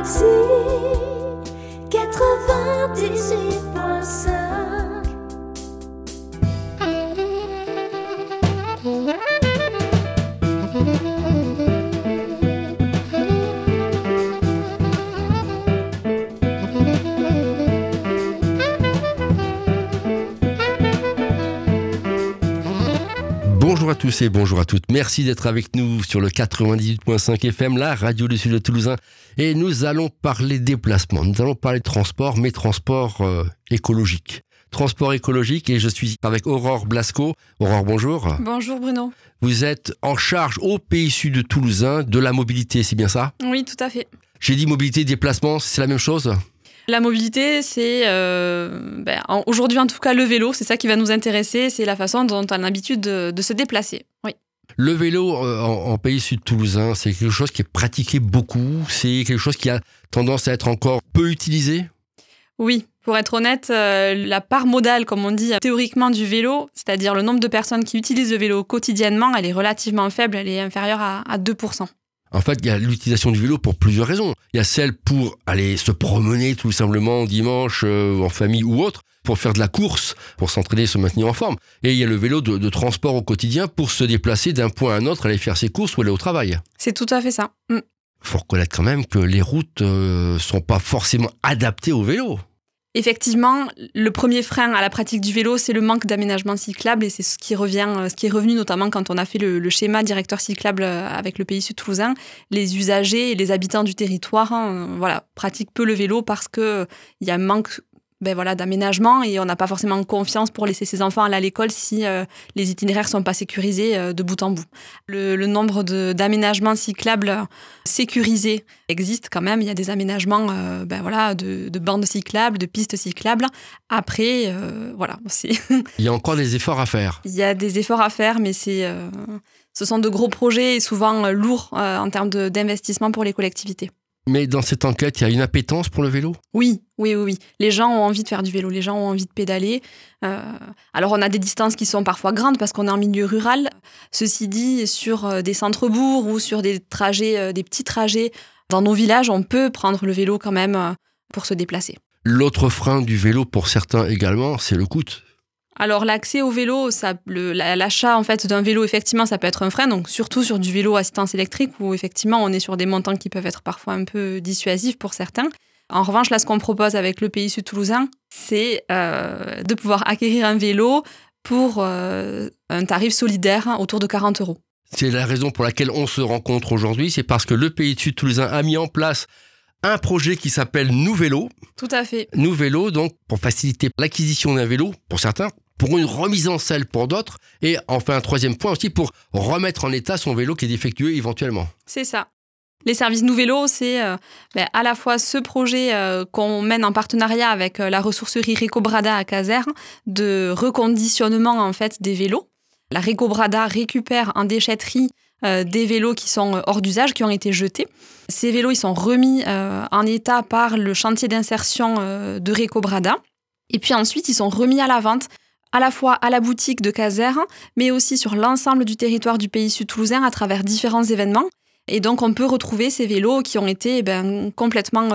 Si 98.5. Bonjour à tous et bonjour à toutes. Merci d'être avec nous sur le 98.5 FM, la radio du Sud de Toulousain. Et nous allons parler déplacement, nous allons parler de transport, mais transport écologique. Transport écologique, et je suis avec Aurore Blasco. Aurore, bonjour. Bonjour Bruno. Vous êtes en charge au Pays Sud Toulousain de la mobilité, c'est bien ça ? Oui, tout à fait. J'ai dit mobilité, déplacement, c'est la même chose ? La mobilité, c'est aujourd'hui en tout cas le vélo, c'est ça qui va nous intéresser, c'est la façon dont on a l'habitude de se déplacer. Oui. Le vélo en Pays Sud Toulousain, c'est quelque chose qui est pratiqué beaucoup, c'est quelque chose qui a tendance à être encore peu utilisé ? Oui, pour être honnête, la part modale, comme on dit théoriquement du vélo, c'est-à-dire le nombre de personnes qui utilisent le vélo quotidiennement, elle est relativement faible, elle est inférieure à 2%. En fait, il y a l'utilisation du vélo pour plusieurs raisons. Il y a celle pour aller se promener tout simplement dimanche en famille ou autre, pour faire de la course, pour s'entraîner, se maintenir en forme. Et il y a le vélo de transport au quotidien pour se déplacer d'un point à un autre, aller faire ses courses ou aller au travail. C'est tout à fait ça. Il faut reconnaître quand même que les routes sont pas forcément adaptées au vélo. Effectivement, le premier frein à la pratique du vélo, c'est le manque d'aménagement cyclable et c'est ce qui est revenu notamment quand on a fait le schéma directeur cyclable avec le Pays Sud Toulousain. Les usagers et les habitants du territoire pratiquent peu le vélo parce qu'il y a un manque d'aménagement et on n'a pas forcément confiance pour laisser ses enfants aller à l'école si les itinéraires sont pas sécurisés de bout en bout. Le nombre d'aménagements cyclables sécurisés existe quand même. Il y a des aménagements de bandes cyclables, de pistes cyclables. Après, Il y a encore des efforts à faire. Il y a des efforts à faire, mais ce sont de gros projets et souvent lourds en termes d'investissement pour les collectivités. Mais dans cette enquête, il y a une appétence pour le vélo ? Oui. Les gens ont envie de faire du vélo, les gens ont envie de pédaler. Alors, on a des distances qui sont parfois grandes parce qu'on est en milieu rural. Ceci dit, sur des centres-bourgs ou sur des petits trajets dans nos villages, on peut prendre le vélo quand même pour se déplacer. L'autre frein du vélo pour certains également, c'est le coût. Alors, l'accès au vélo, l'achat en fait d'un vélo, effectivement, ça peut être un frein. Donc, surtout sur du vélo assistance électrique où, effectivement, on est sur des montants qui peuvent être parfois un peu dissuasifs pour certains. En revanche, là, ce qu'on propose avec le Pays Sud Toulousain, c'est de pouvoir acquérir un vélo pour un tarif solidaire autour de 40 €. C'est la raison pour laquelle on se rencontre aujourd'hui. C'est parce que le Pays Sud Toulousain a mis en place un projet qui s'appelle Nous Vélo. Tout à fait. Nous Vélo, donc, pour faciliter l'acquisition d'un vélo, pour certains, pour une remise en selle pour d'autres, et enfin un troisième point aussi pour remettre en état son vélo qui est défectueux éventuellement. C'est ça. Les services Nous Vélo, c'est à la fois ce projet qu'on mène en partenariat avec la ressourcerie Recobrada à Casères de reconditionnement en fait des vélos. La Recobrada récupère en déchetterie des vélos qui sont hors d'usage, qui ont été jetés. Ces vélos, ils sont remis en état par le chantier d'insertion de Recobrada. Et puis ensuite, ils sont remis à la vente, à la fois à la boutique de Casères, mais aussi sur l'ensemble du territoire du Pays Sud Toulousain à travers différents événements. Et donc, on peut retrouver ces vélos qui ont été complètement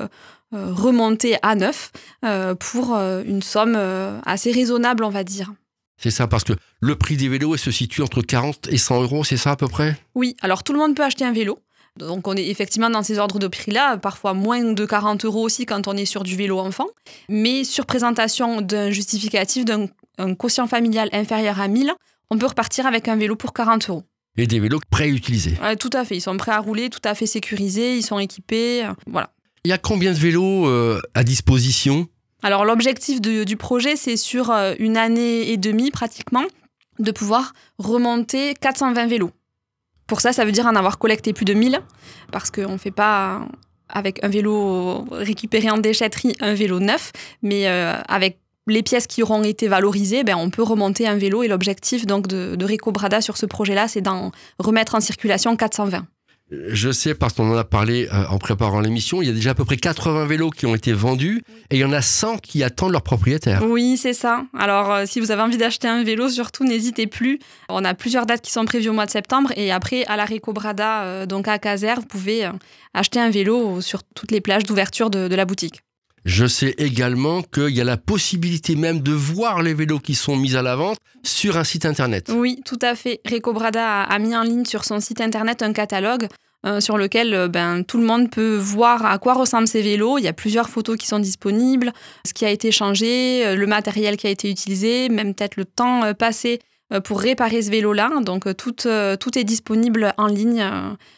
remontés à neuf pour une somme assez raisonnable, on va dire. C'est ça, parce que le prix des vélos se situe entre 40 et 100 €, c'est ça à peu près ? Oui, alors tout le monde peut acheter un vélo. Donc, on est effectivement dans ces ordres de prix-là, parfois moins de 40 € aussi quand on est sur du vélo enfant. Mais sur présentation d'un justificatif d'un quotient familial inférieur à 1000, on peut repartir avec un vélo pour 40 €. Et des vélos préutilisés. Tout à fait, ils sont prêts à rouler, tout à fait sécurisés, ils sont équipés, voilà. Il y a combien de vélos à disposition ? Alors, l'objectif du projet, c'est sur une année et demie pratiquement, de pouvoir remonter 420 vélos. Pour ça veut dire en avoir collecté plus de 1000, parce qu'on ne fait pas avec un vélo récupéré en déchetterie un vélo neuf, mais avec les pièces qui auront été valorisées, on peut remonter un vélo. Et l'objectif donc de Recobrada sur ce projet-là, c'est d'en remettre en circulation 420. Je sais, parce qu'on en a parlé en préparant l'émission, il y a déjà à peu près 80 vélos qui ont été vendus et il y en a 100 qui attendent leur propriétaire. Oui, c'est ça. Alors, si vous avez envie d'acheter un vélo, surtout, n'hésitez plus. On a plusieurs dates qui sont prévues au mois de septembre et après, à la Recobrada, donc à Caser, vous pouvez acheter un vélo sur toutes les plages d'ouverture de la boutique. Je sais également qu'il y a la possibilité même de voir les vélos qui sont mis à la vente sur un site internet. Oui, tout à fait. Recobrada a mis en ligne sur son site internet un catalogue sur lequel tout le monde peut voir à quoi ressemblent ces vélos. Il y a plusieurs photos qui sont disponibles, ce qui a été changé, le matériel qui a été utilisé, même peut-être le temps passé pour réparer ce vélo-là. Donc tout est disponible en ligne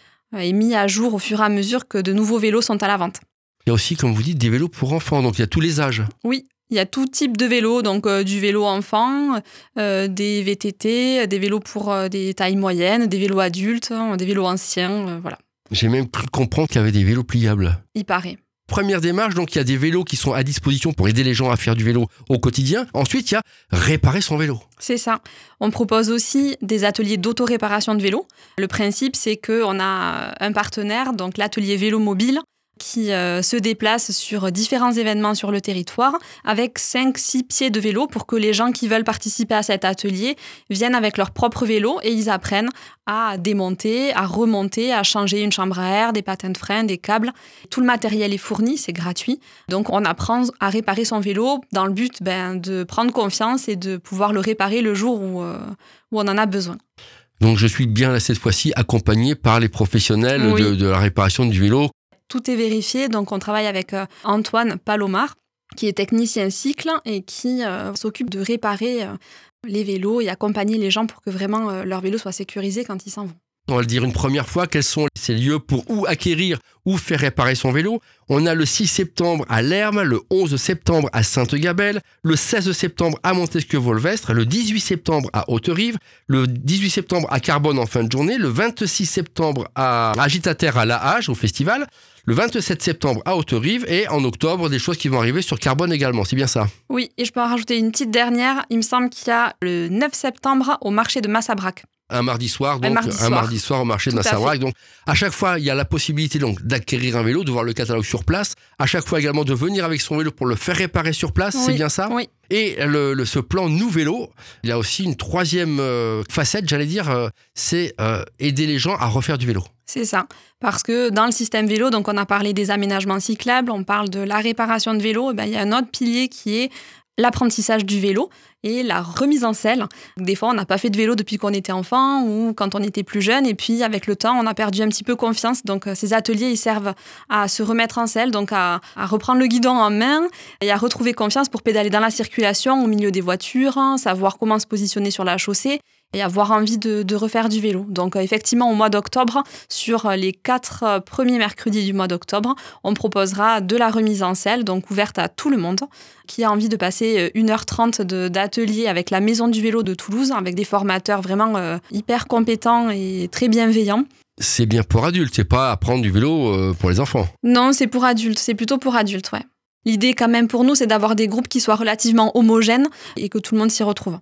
et mis à jour au fur et à mesure que de nouveaux vélos sont à la vente. Il y a aussi, comme vous dites, des vélos pour enfants, donc il y a tous les âges. Oui, il y a tout type de vélos, donc du vélo enfant, des VTT, des vélos pour des tailles moyennes, des vélos adultes, des vélos anciens, voilà. J'ai même cru comprendre qu'il y avait des vélos pliables. Il paraît. Première démarche, donc il y a des vélos qui sont à disposition pour aider les gens à faire du vélo au quotidien. Ensuite, il y a réparer son vélo. C'est ça. On propose aussi des ateliers d'auto-réparation de vélos. Le principe, c'est qu'on a un partenaire, donc l'atelier Vélo Mobile, qui se déplace sur différents événements sur le territoire avec 5-6 pieds de vélo pour que les gens qui veulent participer à cet atelier viennent avec leur propre vélo et ils apprennent à démonter, à remonter, à changer une chambre à air, des patins de frein, des câbles. Tout le matériel est fourni, c'est gratuit. Donc on apprend à réparer son vélo dans le but de prendre confiance et de pouvoir le réparer le jour où on en a besoin. Donc je suis bien là cette fois-ci accompagné par les professionnels Oui. de la réparation du vélo. Tout est vérifié, donc on travaille avec Antoine Palomar, qui est technicien cycle et qui s'occupe de réparer les vélos et accompagner les gens pour que vraiment leur vélo soit sécurisé quand ils s'en vont. On va le dire une première fois, quels sont ces lieux pour ou acquérir ou faire réparer son vélo. On a le 6 septembre à Lermes, le 11 septembre à Sainte-Gabelle, le 16 septembre à Montesquieu-Volvestre, le 18 septembre à Haute-Rive, le 18 septembre à Carbone en fin de journée, le 26 septembre à Agitater à La Hage au festival, le 27 septembre à Haute-Rive et en octobre des choses qui vont arriver sur Carbone également, c'est bien ça? Oui, et je peux en rajouter une petite dernière. Il me semble qu'il y a le 9 septembre au marché de Massabrac. Un mardi soir, donc un mardi soir au marché de Massabrac. Donc, à chaque fois, il y a la possibilité donc d'acquérir un vélo, de voir le catalogue sur place. À chaque fois également de venir avec son vélo pour le faire réparer sur place, oui, c'est bien ça? Oui. Et ce plan Nous Vélo, il y a aussi une troisième facette, j'allais dire, c'est aider les gens à refaire du vélo. C'est ça, parce que dans le système vélo, donc on a parlé des aménagements cyclables, on parle de la réparation de vélo, il y a un autre pilier qui est l'apprentissage du vélo et la remise en selle. Des fois, on n'a pas fait de vélo depuis qu'on était enfant ou quand on était plus jeune. Et puis, avec le temps, on a perdu un petit peu confiance. Donc, ces ateliers, ils servent à se remettre en selle, donc à reprendre le guidon en main et à retrouver confiance pour pédaler dans la circulation, au milieu des voitures, savoir comment se positionner sur la chaussée et avoir envie de refaire du vélo. Donc, effectivement, au mois d'octobre, sur les 4 premiers mercredis du mois d'octobre, on proposera de la remise en selle, donc ouverte à tout le monde, qui a envie de passer 1h30 d'atelier avec la Maison du Vélo de Toulouse, avec des formateurs vraiment hyper compétents et très bienveillants. C'est bien pour adultes, c'est pas apprendre du vélo pour les enfants. Non, c'est pour adultes, c'est plutôt pour adultes, ouais. L'idée quand même pour nous, c'est d'avoir des groupes qui soient relativement homogènes et que tout le monde s'y retrouve.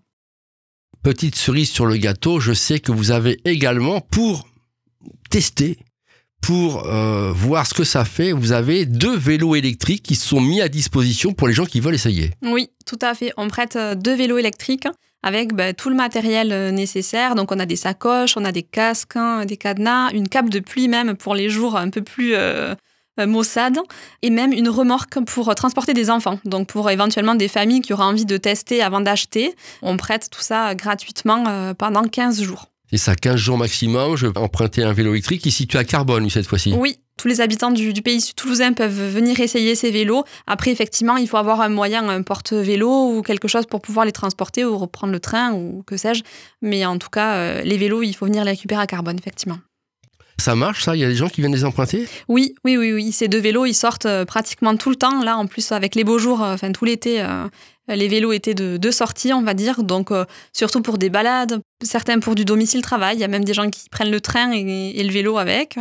Petite cerise sur le gâteau, je sais que vous avez également, pour tester, pour voir ce que ça fait, vous avez 2 vélos électriques qui sont mis à disposition pour les gens qui veulent essayer. Oui, tout à fait. On prête 2 vélos électriques avec tout le matériel nécessaire. Donc on a des sacoches, on a des casques, des cadenas, une cape de pluie même pour les jours un peu plus maussades et même une remorque pour transporter des enfants. Donc pour éventuellement des familles qui auraient envie de tester avant d'acheter, on prête tout ça gratuitement pendant 15 jours. C'est ça, 15 jours maximum. Je vais emprunter un vélo électrique qui est situé à Carbone cette fois-ci. Oui, tous les habitants du pays toulousain peuvent venir essayer ces vélos. Après, effectivement, il faut avoir un moyen, un porte-vélo ou quelque chose pour pouvoir les transporter ou reprendre le train ou que sais-je. Mais en tout cas, les vélos, il faut venir les récupérer à Carbone, effectivement. Ça marche, ça? Il y a des gens qui viennent les emprunter? Oui. Ces 2 vélos, ils sortent pratiquement tout le temps. Là, en plus, avec les beaux jours, tout l'été, les vélos étaient de sortie, on va dire. Donc, surtout pour des balades, certains pour du domicile-travail. Il y a même des gens qui prennent le train et le vélo avec.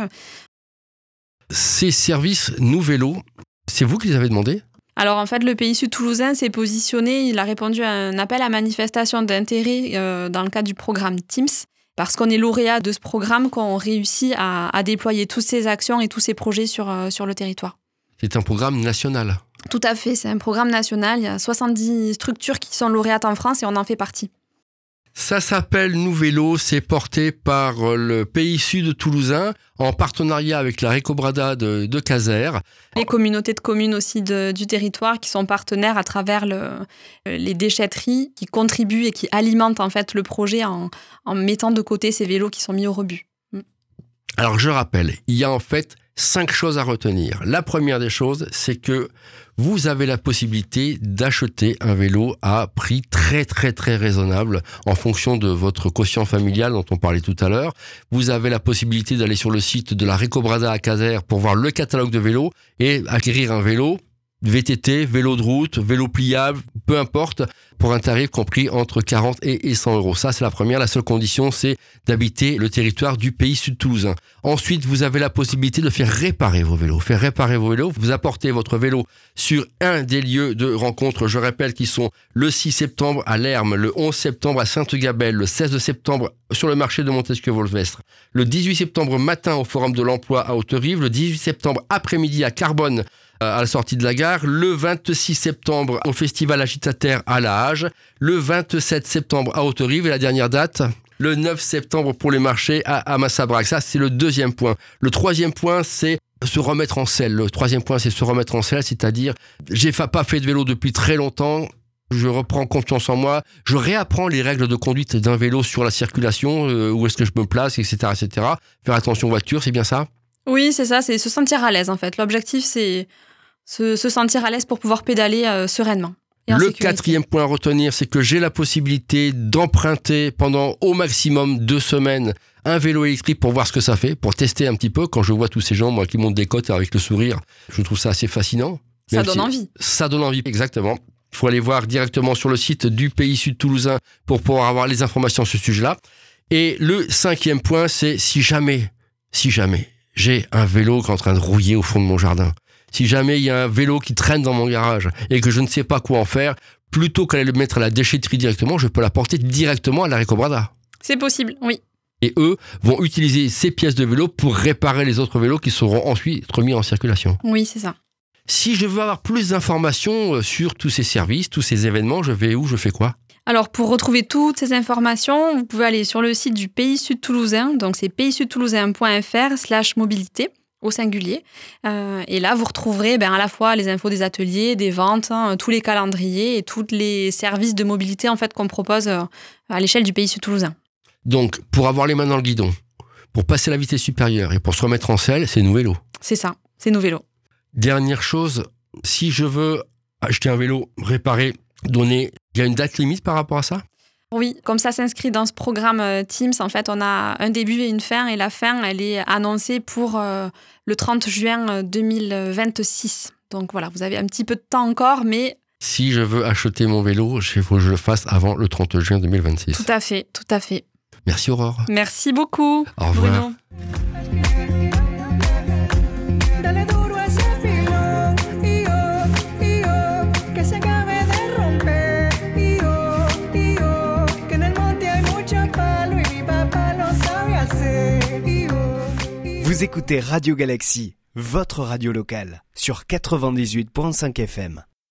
Ces services Nous Vélo, c'est vous qui les avez demandés? Alors en fait, le Pays Sud toulousain s'est positionné, il a répondu à un appel à manifestation d'intérêt dans le cadre du programme Teams. parce qu'on est lauréat de ce programme qu'on réussit à déployer toutes ces actions et tous ces projets sur le territoire. C'est un programme national. Tout à fait, c'est un programme national. Il y a 70 structures qui sont lauréates en France et on en fait partie. Ça s'appelle Nous Vélo, c'est porté par le Pays Sud toulousain en partenariat avec la Récobrada de Casères. Les communautés de communes aussi du territoire qui sont partenaires à travers les déchetteries qui contribuent et qui alimentent en fait le projet en mettant de côté ces vélos qui sont mis au rebut. Alors je rappelle, il y a en fait 5 choses à retenir. La première des choses, c'est que vous avez la possibilité d'acheter un vélo à prix très très très raisonnable en fonction de votre quotient familial dont on parlait tout à l'heure. Vous avez la possibilité d'aller sur le site de la Récobrada à Casères pour voir le catalogue de vélos et acquérir un vélo VTT, vélo de route, vélo pliable, peu importe, pour un tarif compris entre 40 et 100 euros. Ça, c'est la première. La seule condition, c'est d'habiter le territoire du Pays Sud toulousain. Ensuite, vous avez la possibilité de faire réparer vos vélos. Faire réparer vos vélos, vous apportez votre vélo sur un des lieux de rencontre, je rappelle, qui sont le 6 septembre à Lermes, le 11 septembre à Sainte-Gabelle, le 16 septembre sur le marché de Montesquieu-Volvestre, le 18 septembre matin au Forum de l'Emploi à Haute-Rive, le 18 septembre après-midi à Carbonne, à la sortie de la gare, le 26 septembre au Festival Agitateur à La Hage, le 27 septembre à Haute-Rive et la dernière date, le 9 septembre pour les marchés à Massabrac. Ça, c'est le deuxième point. Le troisième point, c'est se remettre en selle. Le troisième point, c'est se remettre en selle, c'est-à-dire, j'ai pas fait de vélo depuis très longtemps, je reprends confiance en moi, je réapprends les règles de conduite d'un vélo sur la circulation, où est-ce que je me place, etc., etc. Faire attention aux voitures, c'est bien ça ? Oui, c'est ça, c'est se sentir à l'aise en fait. L'objectif, c'est se sentir à l'aise pour pouvoir pédaler sereinement. Le quatrième point à retenir, c'est que j'ai la possibilité d'emprunter pendant au maximum 2 semaines un vélo électrique pour voir ce que ça fait, pour tester un petit peu. Quand je vois tous ces gens moi, qui montent des côtes avec le sourire, je trouve ça assez fascinant. Ça donne envie. Ça donne envie, exactement. Il faut aller voir directement sur le site du Pays Sud toulousain pour pouvoir avoir les informations sur ce sujet-là. Et le 5e point, c'est si jamais j'ai un vélo qui est en train de rouiller au fond de mon jardin, si jamais il y a un vélo qui traîne dans mon garage et que je ne sais pas quoi en faire, plutôt qu'aller le mettre à la déchetterie directement, je peux l'apporter directement à la Récobrada. C'est possible, oui. Et eux vont utiliser ces pièces de vélo pour réparer les autres vélos qui seront ensuite remis en circulation. Oui, c'est ça. Si je veux avoir plus d'informations sur tous ces services, tous ces événements, je vais où, je fais quoi ? Alors, pour retrouver toutes ces informations, vous pouvez aller sur le site du Pays Sud toulousain, donc c'est paysudtoulousain.fr/mobilité. Au singulier. Et là, vous retrouverez à la fois les infos des ateliers, des ventes, tous les calendriers et tous les services de mobilité en fait, qu'on propose à l'échelle du Pays Sud toulousain. Donc, pour avoir les mains dans le guidon, pour passer à la vitesse supérieure et pour se remettre en selle, c'est Nous Vélo. C'est ça, c'est Nous Vélo. Dernière chose, si je veux acheter un vélo réparé, donné, il y a une date limite par rapport à ça ? Oui, comme ça s'inscrit dans ce programme Teams, en fait, on a un début et une fin, et la fin, elle est annoncée pour le 30 juin 2026. Donc voilà, vous avez un petit peu de temps encore, mais... Si je veux acheter mon vélo, il faut que je le fasse avant le 30 juin 2026. Tout à fait, tout à fait. Merci Aurore. Merci beaucoup, au revoir. Bruno. Vous écoutez Radio Galaxy, votre radio locale, sur 98.5 FM.